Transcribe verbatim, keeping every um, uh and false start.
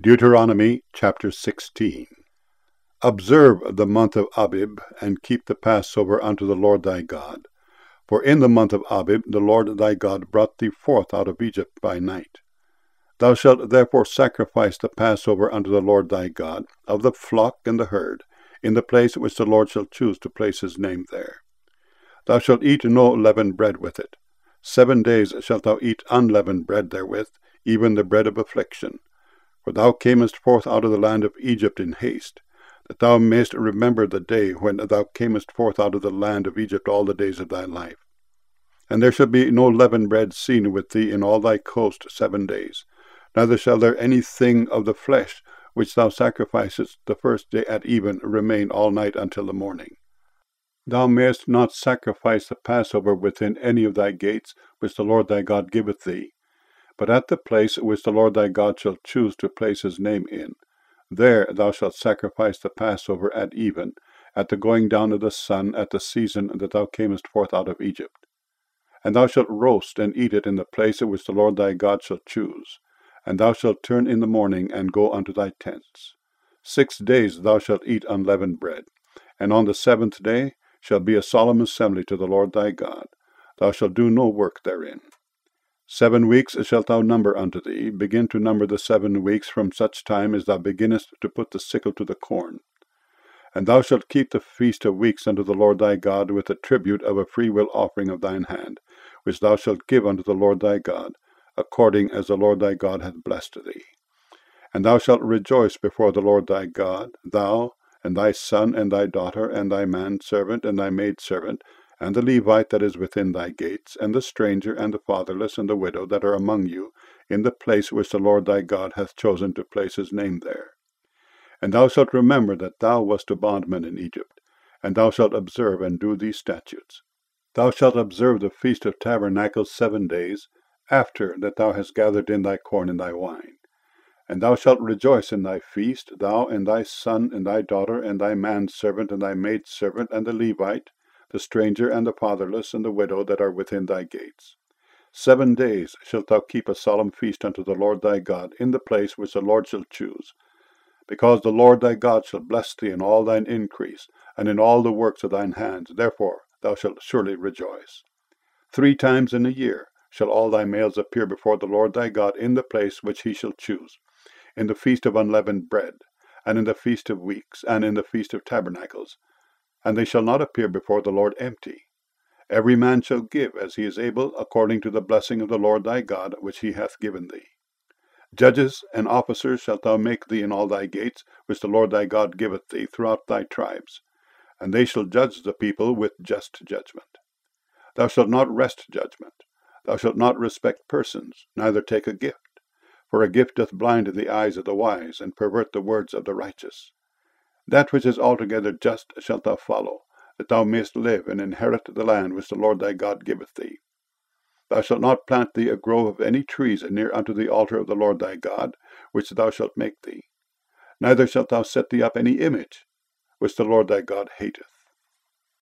Deuteronomy chapter sixteen. Observe the month of Abib, and keep the Passover unto the Lord thy God. For in the month of Abib the Lord thy God brought thee forth out of Egypt by night. Thou shalt therefore sacrifice the Passover unto the Lord thy God, of the flock and the herd, in the place which the Lord shall choose to place his name there. Thou shalt eat no leavened bread with it. Seven days shalt thou eat unleavened bread therewith, even the bread of affliction. For thou camest forth out of the land of Egypt in haste, that thou mayest remember the day when thou camest forth out of the land of Egypt all the days of thy life. And there shall be no leavened bread seen with thee in all thy coast seven days, neither shall there any thing of the flesh which thou sacrificest the first day at even remain all night until the morning. Thou mayest not sacrifice the Passover within any of thy gates which the Lord thy God giveth thee, but at the place which the Lord thy God shall choose to place his name in. There thou shalt sacrifice the Passover at even, at the going down of the sun, at the season that thou camest forth out of Egypt. And thou shalt roast and eat it in the place which the Lord thy God shall choose. And thou shalt turn in the morning and go unto thy tents. Six days thou shalt eat unleavened bread, and on the seventh day shall be a solemn assembly to the Lord thy God. Thou shalt do no work therein. Seven weeks shalt thou number unto thee. Begin to number the seven weeks from such time as thou beginnest to put the sickle to the corn. And thou shalt keep the feast of weeks unto the Lord thy God with the tribute of a freewill offering of thine hand, which thou shalt give unto the Lord thy God, according as the Lord thy God hath blessed thee. And thou shalt rejoice before the Lord thy God, thou, and thy son, and thy daughter, and thy manservant, and thy maidservant, and the Levite that is within thy gates, and the stranger, and the fatherless, and the widow that are among you, in the place which the Lord thy God hath chosen to place his name there. And thou shalt remember that thou wast a bondman in Egypt, and thou shalt observe and do these statutes. Thou shalt observe the feast of tabernacles seven days, after that thou hast gathered in thy corn and thy wine. And thou shalt rejoice in thy feast, thou, and thy son, and thy daughter, and thy manservant, and thy maidservant, and the Levite, the stranger, and the fatherless, and the widow that are within thy gates. Seven days shalt thou keep a solemn feast unto the Lord thy God, in the place which the Lord shall choose, because the Lord thy God shall bless thee in all thine increase, and in all the works of thine hands. Therefore thou shalt surely rejoice. Three times in a year shall all thy males appear before the Lord thy God in the place which he shall choose, in the feast of unleavened bread, and in the feast of weeks, and in the feast of tabernacles. And they shall not appear before the Lord empty. Every man shall give as he is able, according to the blessing of the Lord thy God, which he hath given thee. Judges and officers shalt thou make thee in all thy gates, which the Lord thy God giveth thee throughout thy tribes, and they shall judge the people with just judgment. Thou shalt not wrest judgment. Thou shalt not respect persons, neither take a gift. For a gift doth blind the eyes of the wise, and pervert the words of the righteous. That which is altogether just shalt thou follow, that thou mayest live and inherit the land which the Lord thy God giveth thee. Thou shalt not plant thee a grove of any trees near unto the altar of the Lord thy God, which thou shalt make thee. Neither shalt thou set thee up any image, which the Lord thy God hateth.